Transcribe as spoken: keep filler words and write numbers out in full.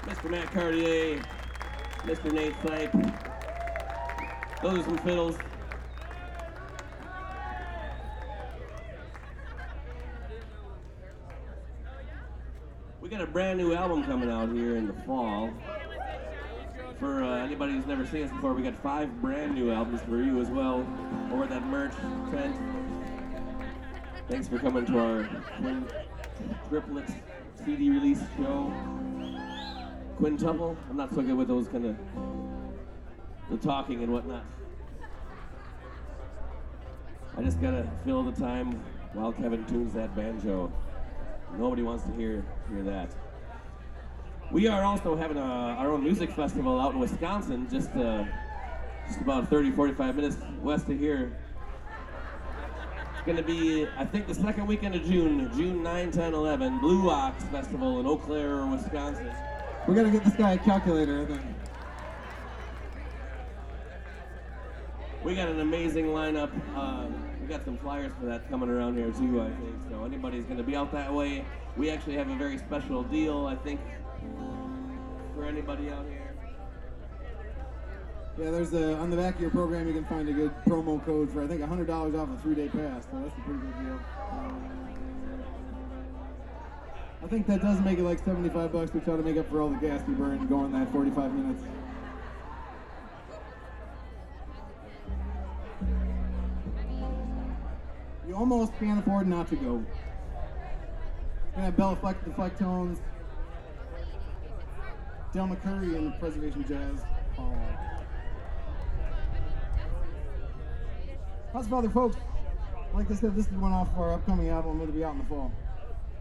Mister Matt Cartier, Mister Nate Sipe. Those are some fiddles. We got a brand new album coming out here in the fall. For uh, anybody who's never seen us before, we got five brand new albums for you as well over at that merch tent. Thanks for coming to our Quin Triplet C D release show. Quintuple? I'm not so good with those kind of the talking and whatnot. I just gotta fill the time while Kevin tunes that banjo. Nobody wants to hear hear that. We are also having a, our own music festival out in Wisconsin, just uh, just about thirty, forty-five minutes west of here. It's going to be, I think, the second weekend of June, June ninth, ten, eleven, Blue Ox Festival in Eau Claire, Wisconsin. We got to get this guy a calculator, I think. We got an amazing lineup. Uh, we got some flyers for that coming around here too, I think. So anybody's going to be out that way. We actually have a very special deal, I think, for anybody out here. Yeah, there's a, on the back of your program you can find a good promo code for, I think, one hundred dollars off a three-day pass, so that's a pretty good deal. I think that does make it like seventy-five bucks to try to make up for all the gas we burn going that forty-five minutes. You almost can't afford not to go. We're gonna have Bella Fleck, the Flecktones, Del McCurry, and Preservation Jazz. Oh. How's Father folks? Like I said, this is one off of our upcoming album. It'll be out in the fall.